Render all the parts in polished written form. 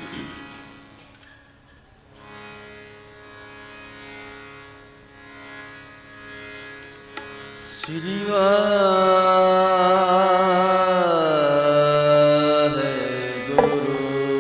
श्री वाहेगुरु।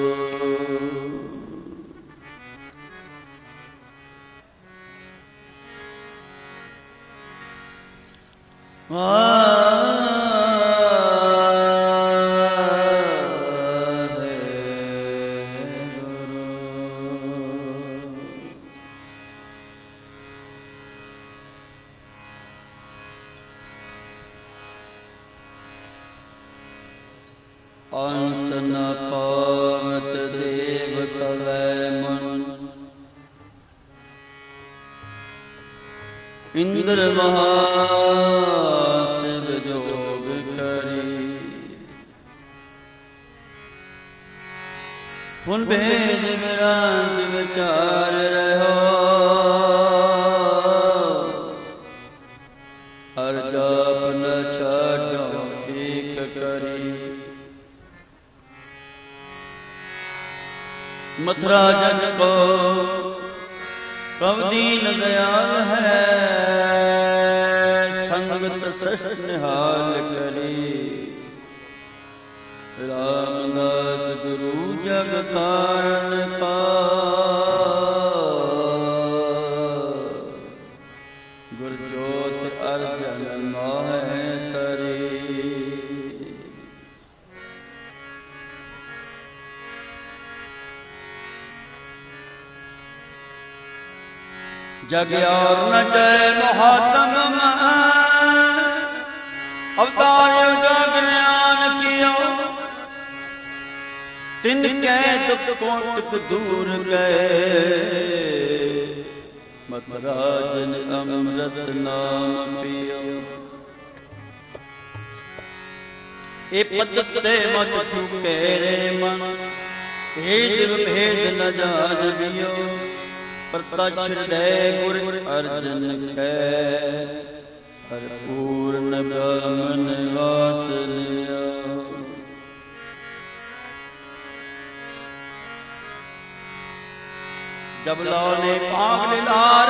अंत न पावत देव सवै मन, इंद्र महाशिव जोग करी। पुन भेद विरांत विचार रहो, हर जाप न छाटो एक करी। मथुरा जन को प्रभु दीन दयाल है, संगत सृष्ट निहाल करी। रामदास गुरु जग तारण का, गुरजोत अर्जन माहे करी। जग और न जय महात्म अवतार जग ज्ञान कियो, तिनके दुख कोटक दूर गए। मथुरा जन अमृत नाम पियो, ए पद ते मत चुके रे मन, भेद भेद न जानियो। प्रत्यक्ष हृदय गुर अर्जन कै, हर पूर्ण ब्रह्मन वास लिया। जब लौने पाग लार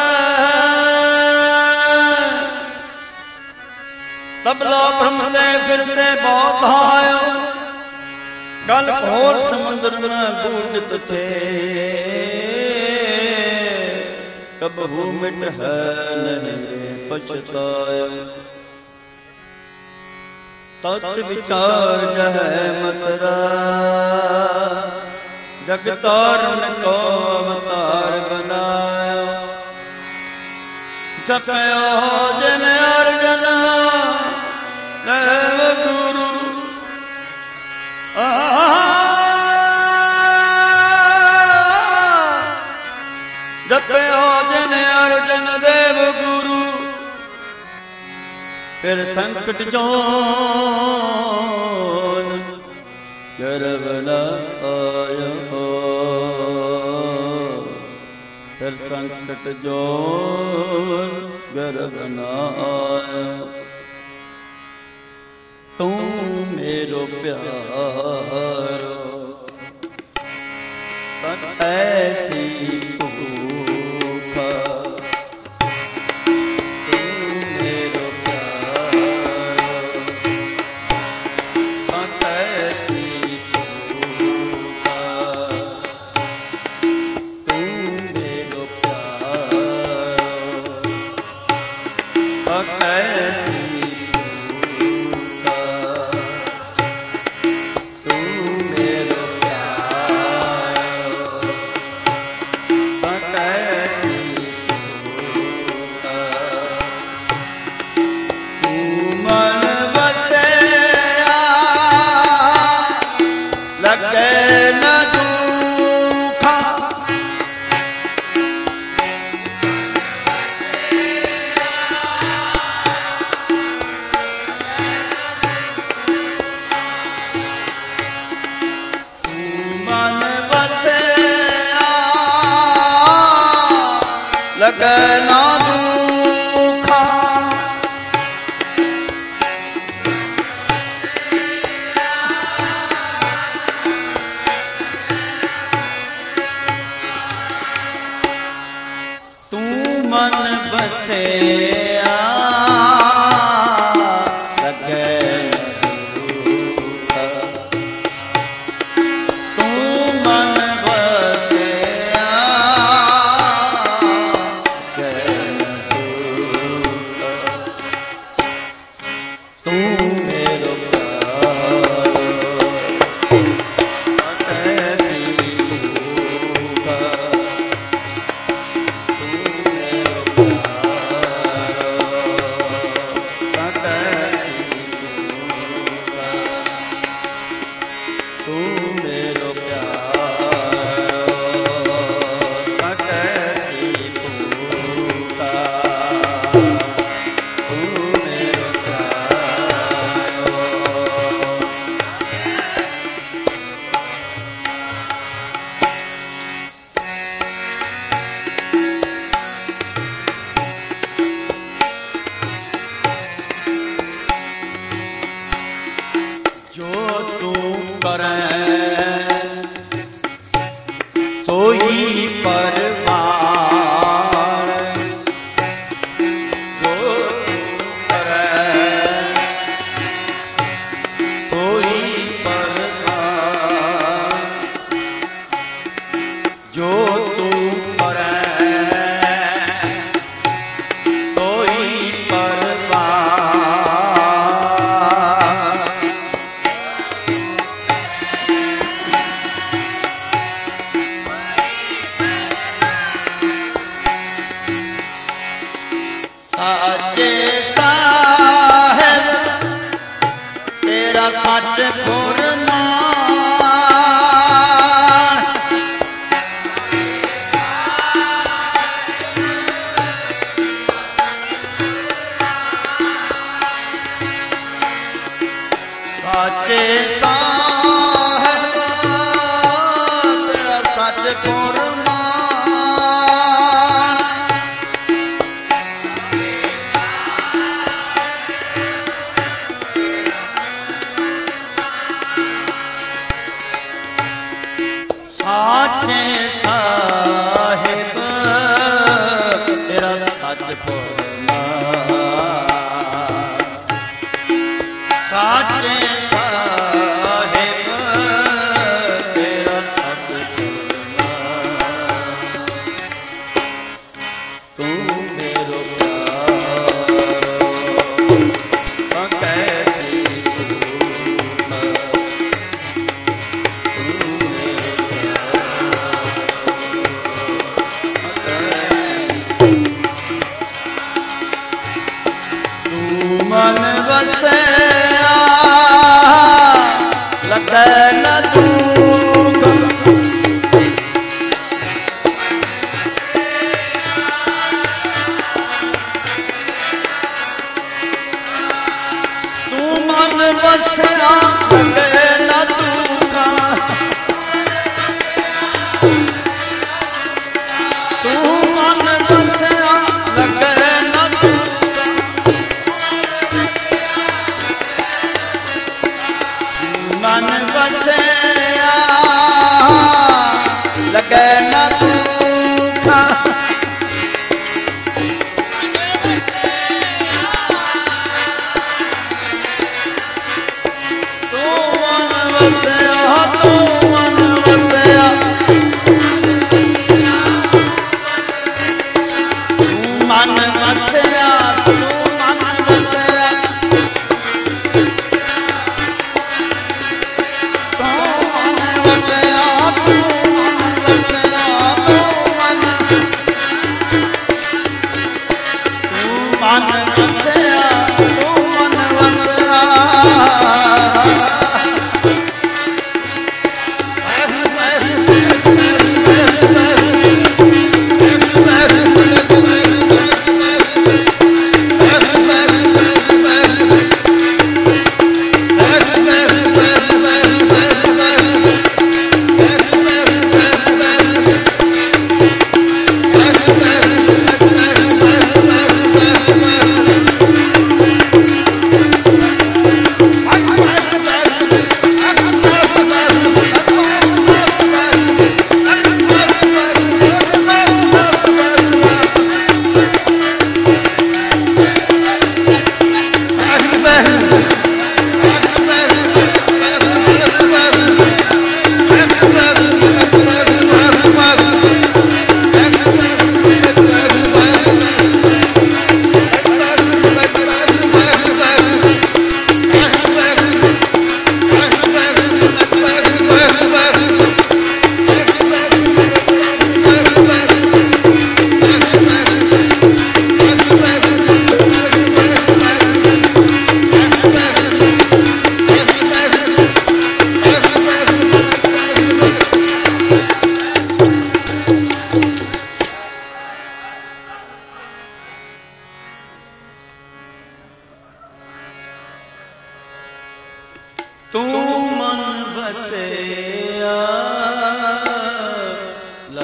तब लो ब्रह्मदे फिरते बहुत आयो। कल घोर समुद्र में बूझत थे, कबहू मिट है नहीं पछताया। तत् विचार जह मथुरा, जग तारण को अवतार बनाया। जपयो जन अर्जन देव गुरु, जपयो जन अर्जन देव गुरु। फिर संकट जोन गर्भ न आयो, फिर संकट जोन गर्भ न आयो। तू मेरो प्यारो तन ऐसी भूखा, तू मेरो प्यारो तन ऐसी भूखा। तू मेरो प्यारो तन ऐसी लगना दुखा। ਵਸਿਆ ਲਗੈ ਤੂੰ ਮਨ ਵਸਿਆ ਤੂੰ ਮੇਰੋ ਸੋਈ ਪਰਵਾਰ ਜੋ ਕਰੈ ਸੋਈ ਪਰਵਾਰ ਜੋ ਤੂੰ ਕਰੈ ਸੋਈ ਪਰਵਾਰ ਸਾਚੇ ਸਾਹਿਬ ਤੇਰਾ ਸੱਚ ਗੁਰਨਾਮ ਸਾਚੇ ਸਾਹਿਬ ਤੇਰਾ ਸੱਚ ਗੁਰਨਾਮ ਸਾਚੇ ਸਾਹਿਬ ਤੇਰਾ ਸੱਚ ਗੁਰਨਾਮ ਸਾਚੇ ਸਾਹਿਬ ਤੇਰਾ ਸੱਚ ਗੁਰਨਾਮ ਤੂੰ ਮੇਰੋ ਮਨ ਵਸਿਆ ਲੱਗੈ ਨ ਦੁਖ ਤੂੰ ਮਨ ਵਸਿਆ ਲੱਗੈ ਨ ਦੁਖ ਤੂੰ ਮਨ ਵਸਿਆ ਲੱਗੈ ਨ ਦੁਖ ਮਨ ਵਸੇ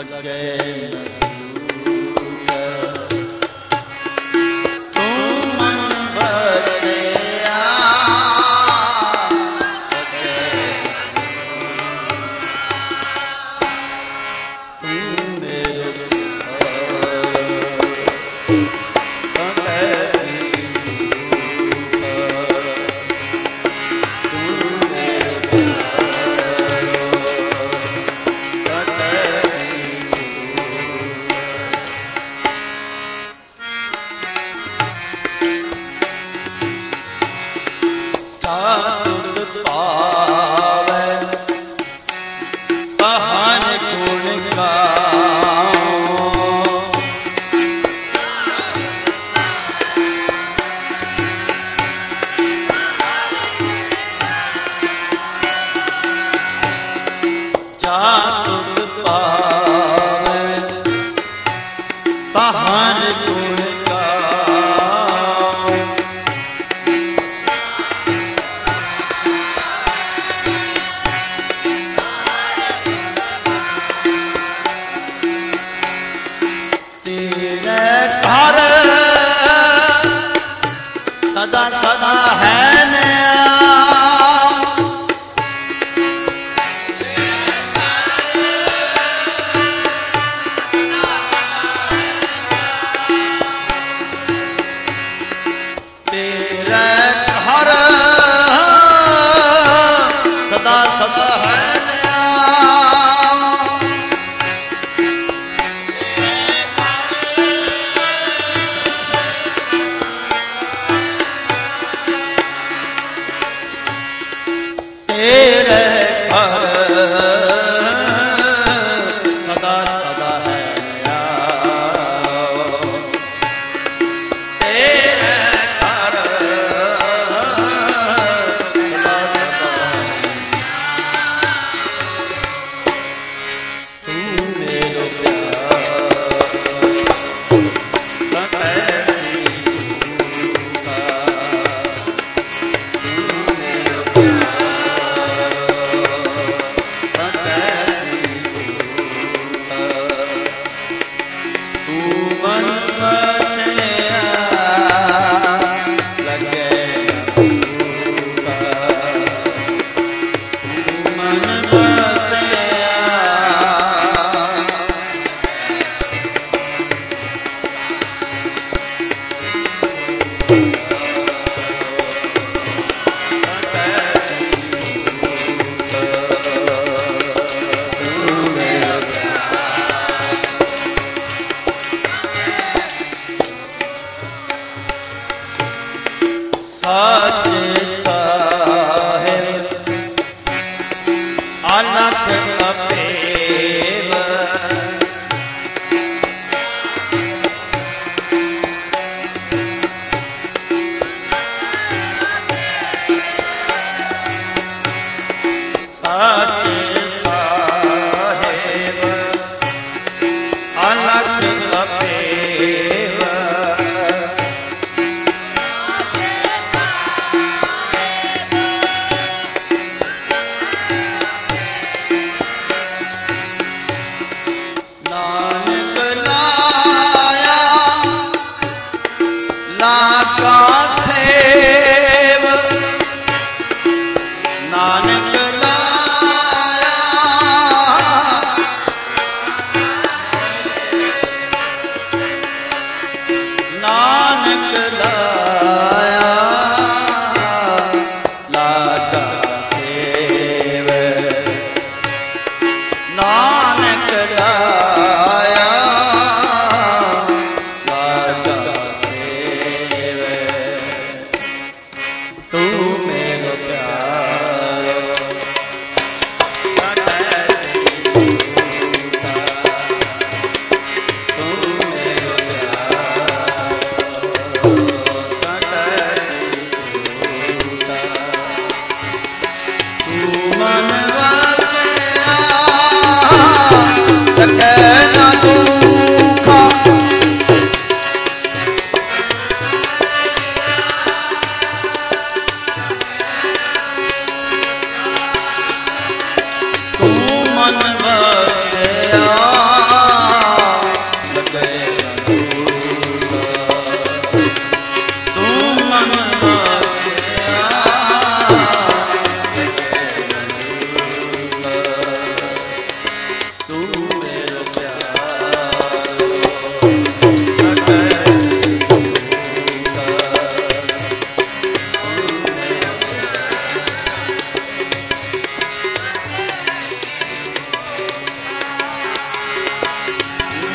मन वसिया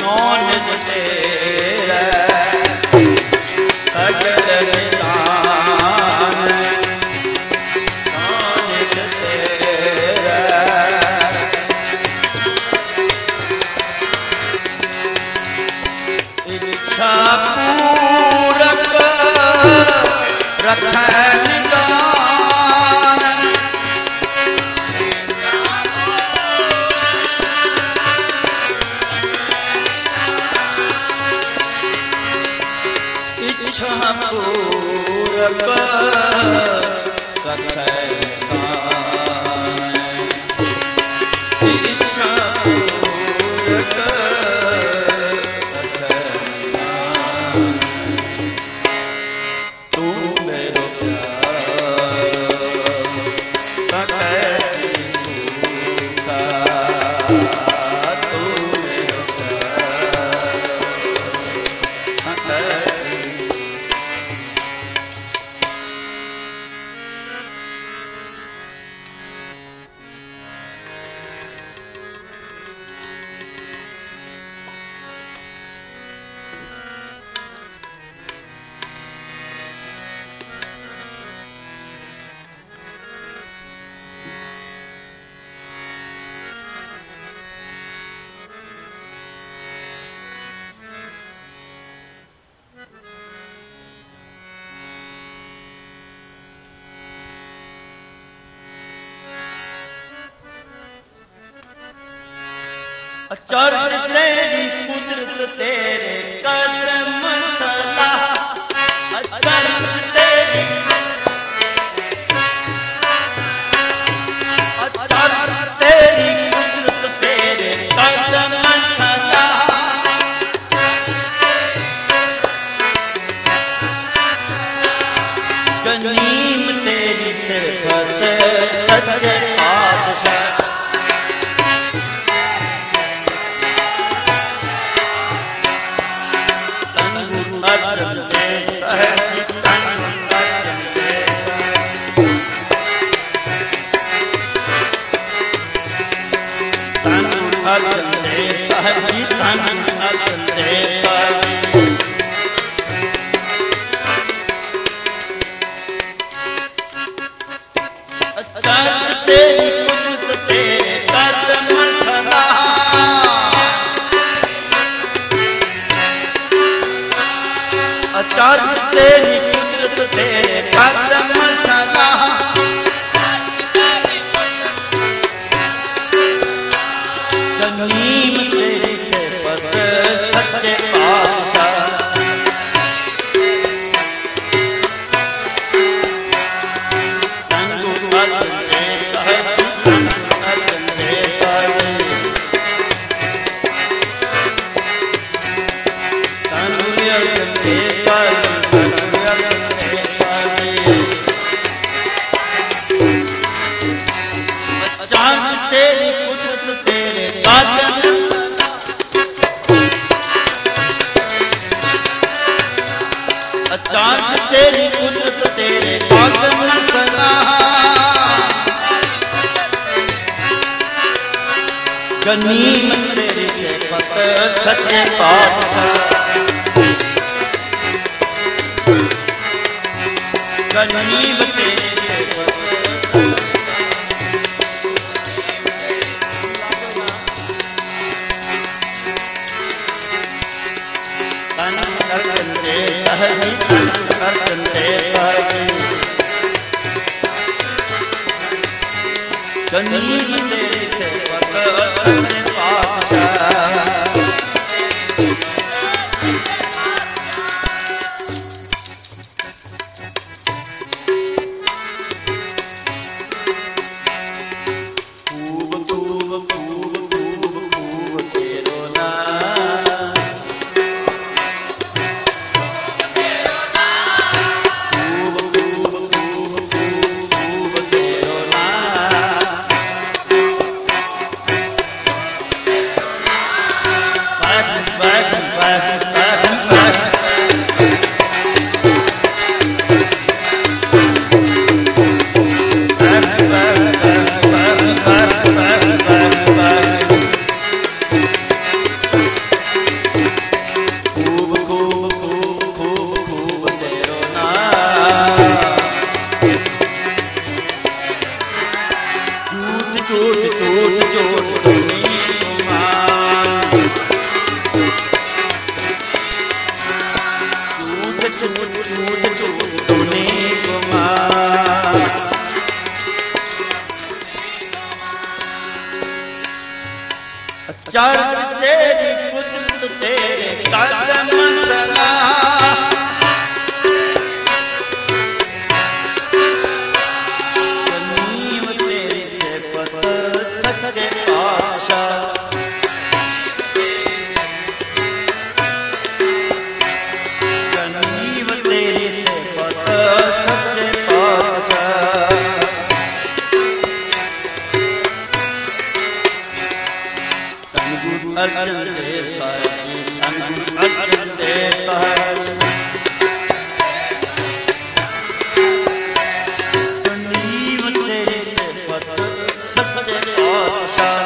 नौन तेरा सगल निदान नौन तेरा इच्छा पूरक रखै निदान इच्छा पूरक रखै अचरज तेरी कुदरत तेरे कदम सदा अचरज तेरी कुदरत तेरे कदम सदा गनीम तेरी सिफत सच्चे पातशाह तेरी कुदरत तेरे कदम सदा गनीम तेरी सिफत सच्चे पातशाह तंगु अर्जन तेरी कुदरत तेरे कदम सदा गनीम तेरी सिफत सच्चे पातशाह गनीम तेरी सिफत गनीम तेरी सिफत सच्चे पातशाह चर्च तेरी कुदरत तेरे कदम सना नीम तेरी सिफत सच्चे पातशाह नीम तेरी सिफत सच्चे पातशाह अर्जन देता है अर्जन देता है नीम तेरी सिफत सच्चे पातशाह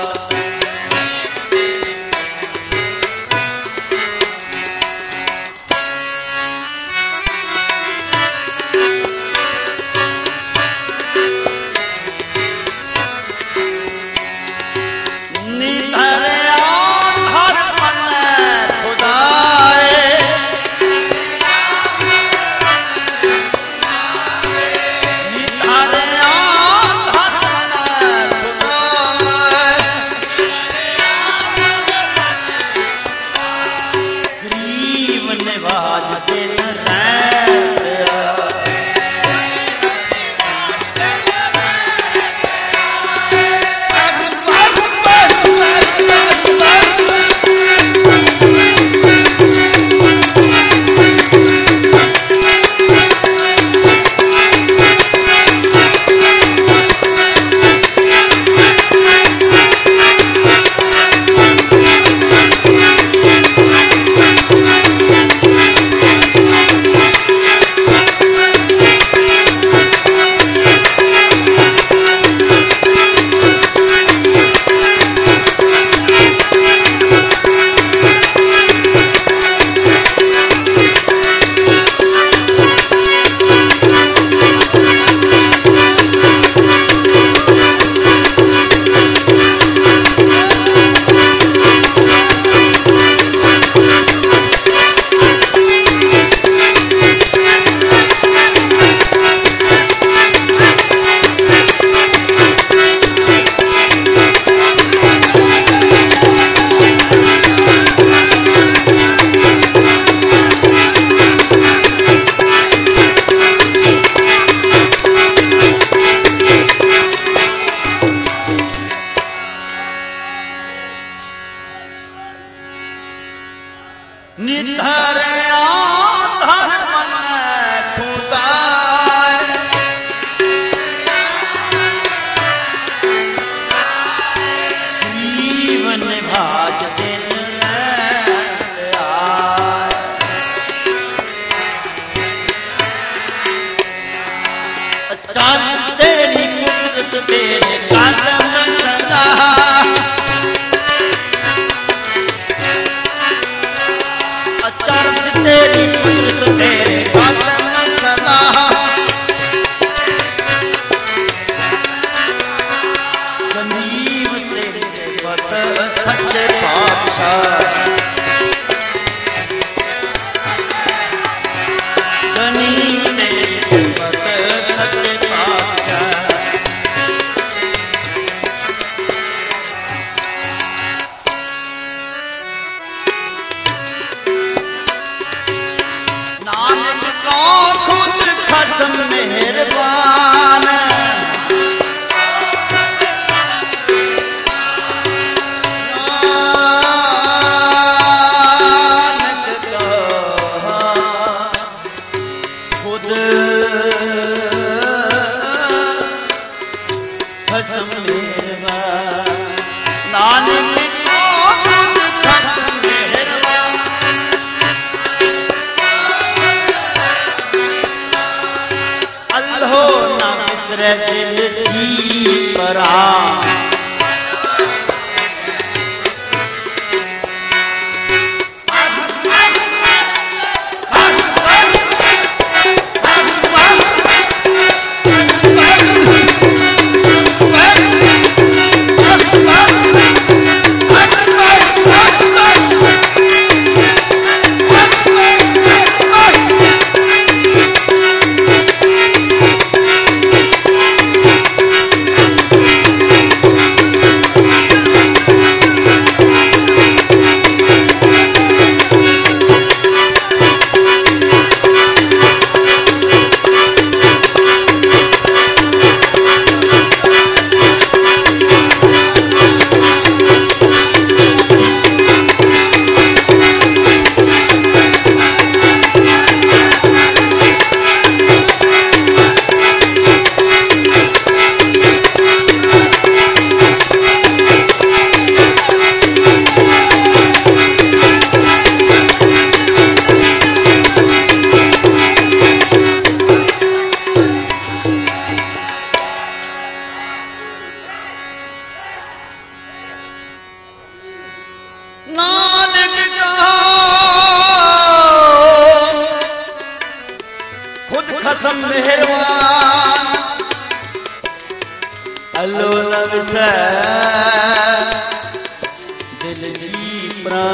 जी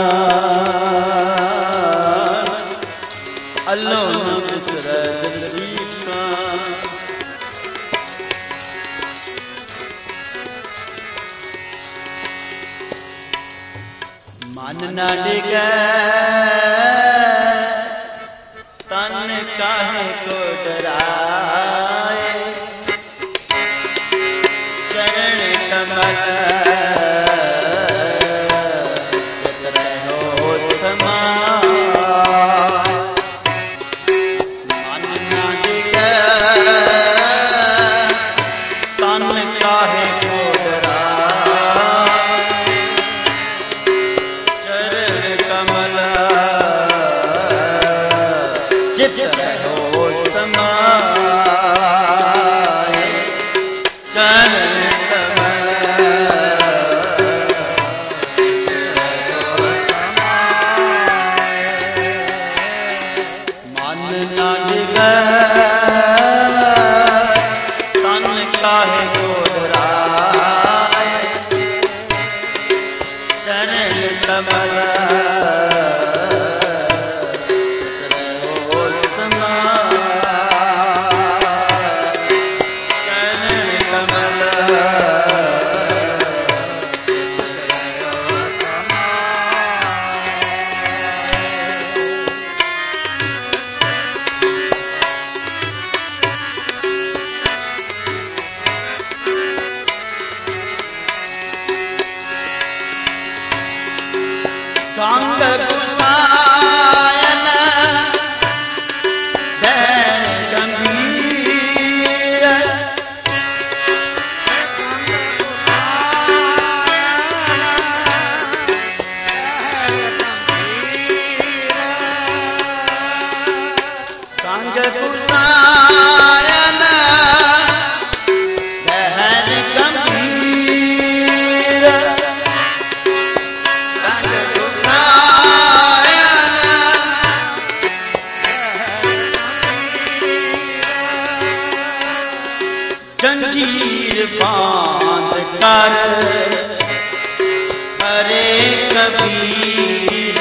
प्राण अल्लो न बिसरै दिल जी प्राण। मन न डिगै तन काहे को डराए, चरण कमल चित रहो समाए। मन न डिगै तन काहे को डराए, चित रहो समाए। चरण कमल मन न डिगै तन काहे को डराए, चरण कमल कांग कुसायन धैर्य गंभीर, कांग कुसायन धैर्य गंभीर, जंजीर बांध कर हरे कबीर,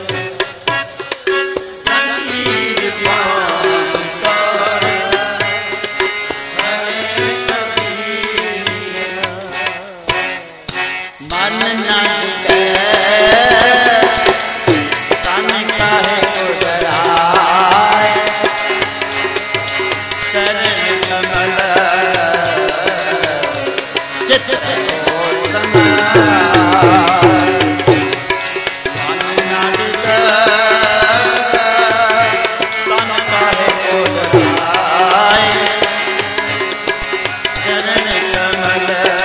जंजीर बांध कर हरे कबीर। मन न डिगै तन काहे को डराए, चरण कमल चित रहो समाए। मन न डिगै तन काहे को डराए, चरण कमल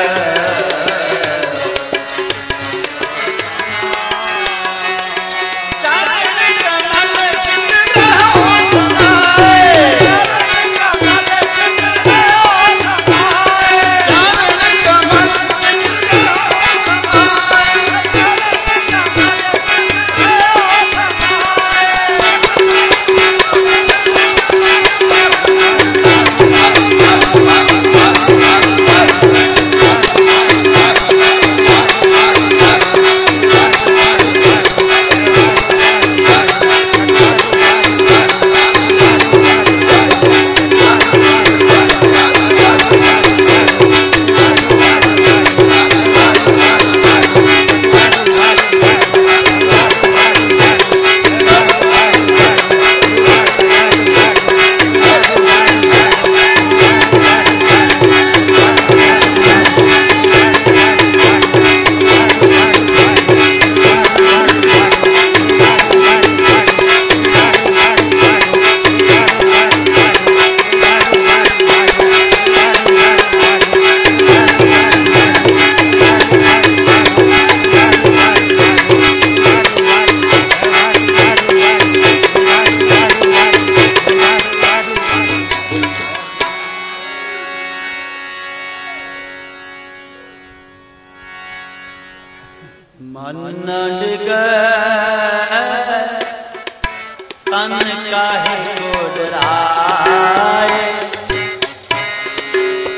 मन न डिगै तन काहे को डराए,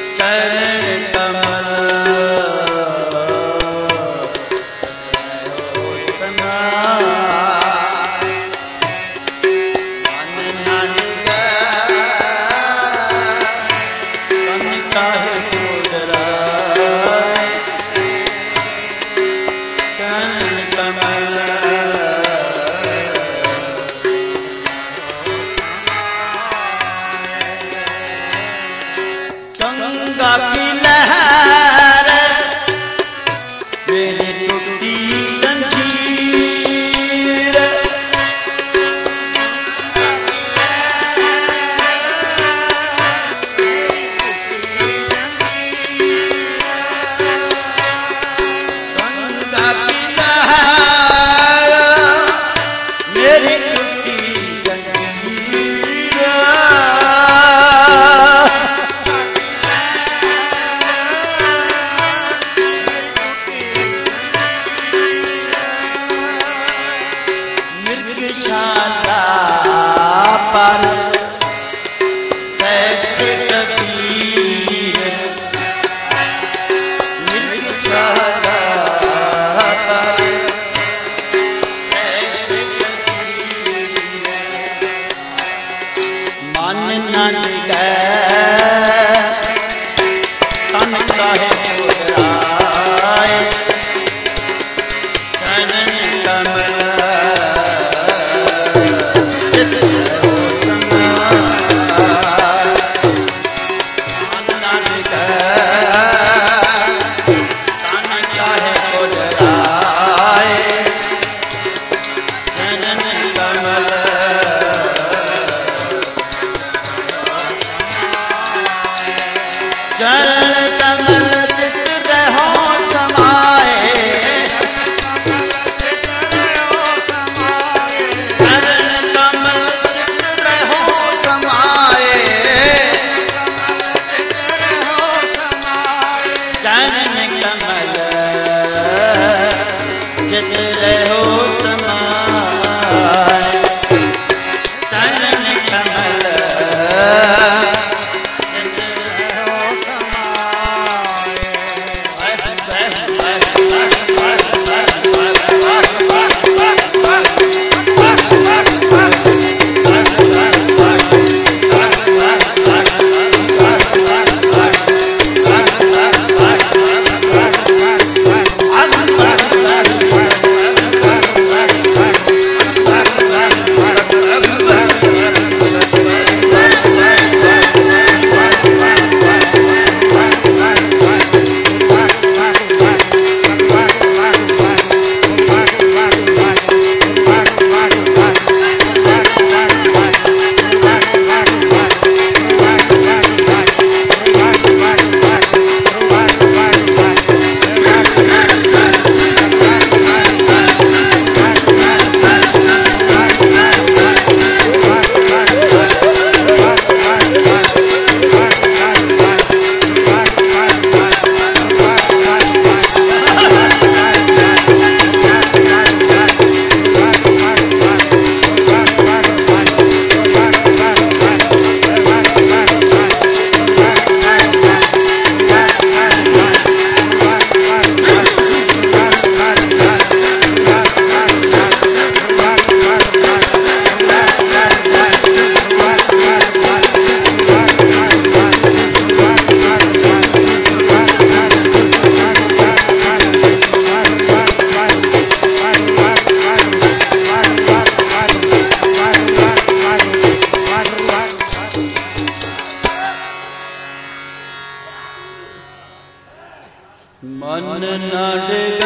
चरण कमल मन नड़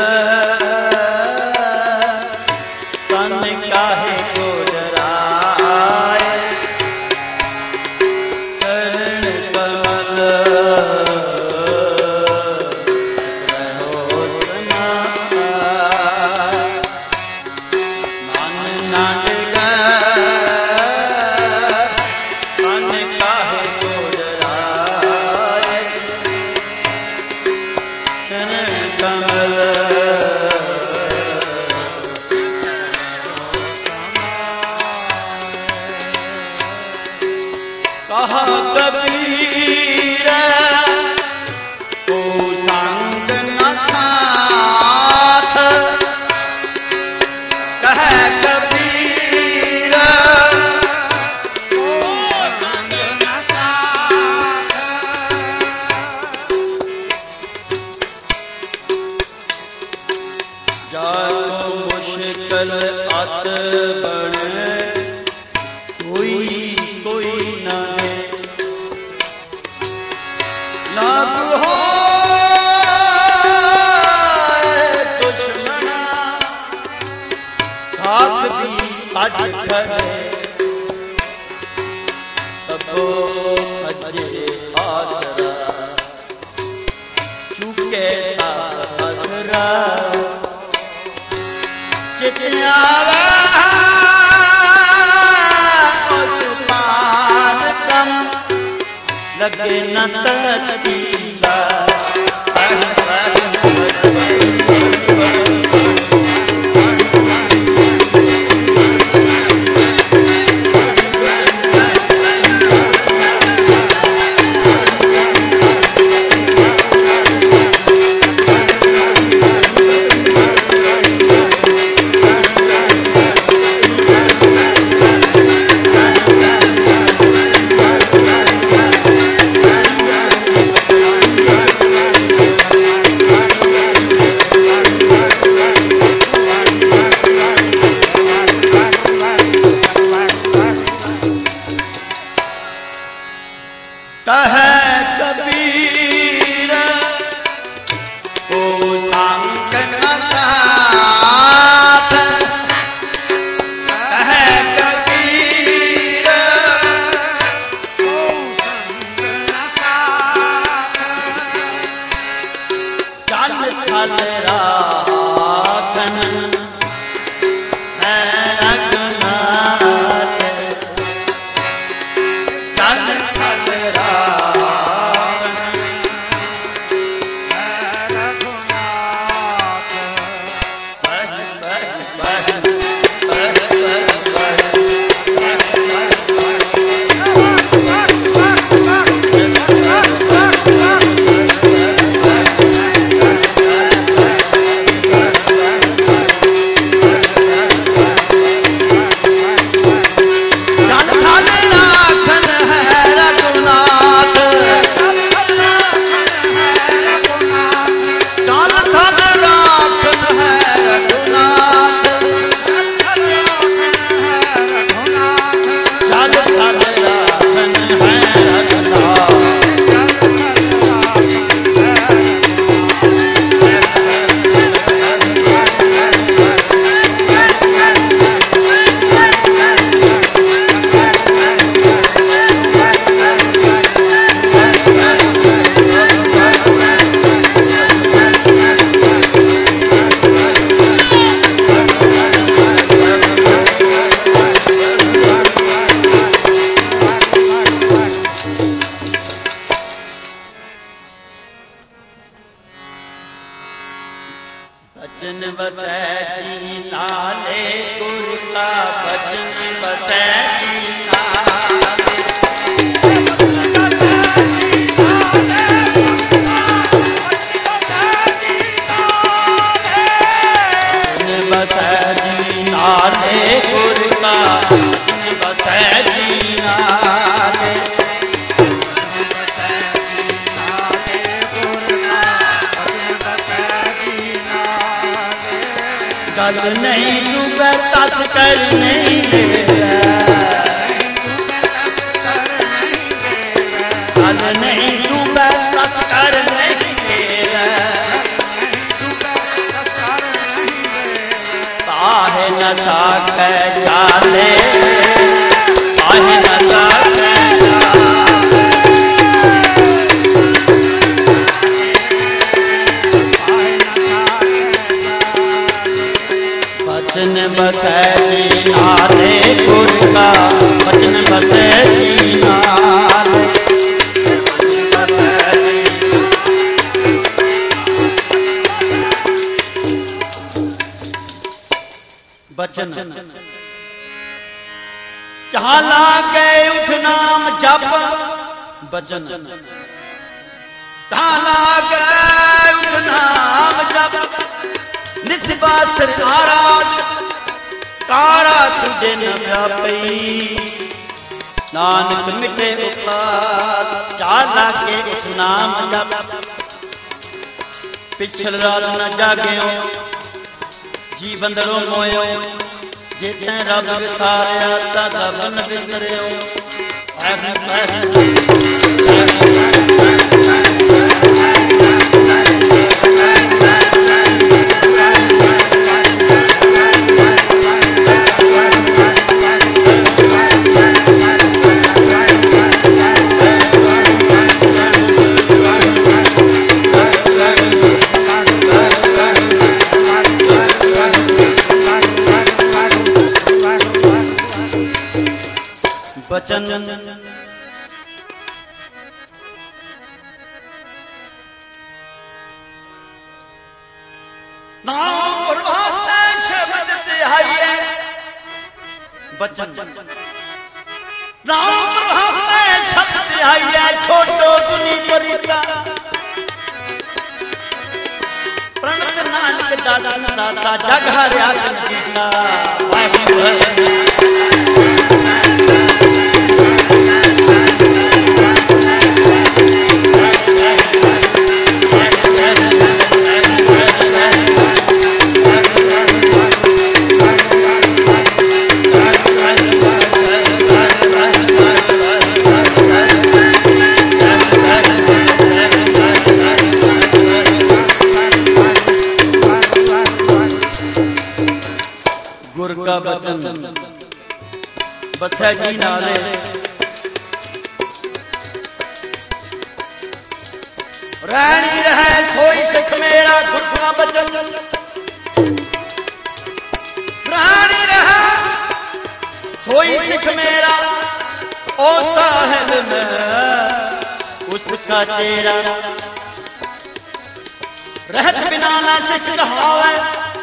तन काहे को डराए चरण कमल रहो समाए मन नड़ तन काहे को डराए कमल कहा कबीर को संग न साथ को मुश्किल अत बने कोई ना है लागू हो दुश्मना साथ दी अज खड़े सबो अजे आसरा चुके सासरा चितियावा उस पार कम लगे न ततीला बचन बसै नाले गुर का बचन बसै नाले गुर का बसै नाले गल नहीं डूबे तस कर नहीं गल नहीं डूबे तस कर नहीं काहे न साके चाले काहे न साके बचन बसै नाले गुर का बचन बसै नाले बचन जहाँ लागे उठ नाम जप बचन जहाँ लागे उठ नाम जप निस्बा सरकारात कारा तुझे न व्यापी नानक मिटे उपात चाला के उस नाम जप पिछल रात न जागे जी बंदरो मोयो जिते रब विसारिया ता रब न विसरियो। बचन छोटो दुनी परिता प्रणत नानक दादा दादा जग हरिया जीता। गुर का बचन बसे जी नाले रानी रहे सोई सिख मेरा। गुर का बचन रानी रहे सोई सिख मेरा। ओ साहिब में उसका तेरा रहत बिना ना सिख कहावे।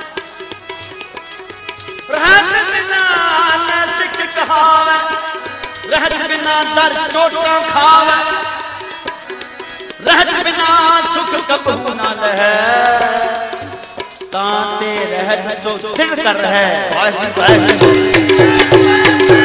रहत बिना न सिख कहावे रहत बिना दर चोटा खावे। रहत बिना सुख कबहू न लहे ताते रहत तो फिर कर है।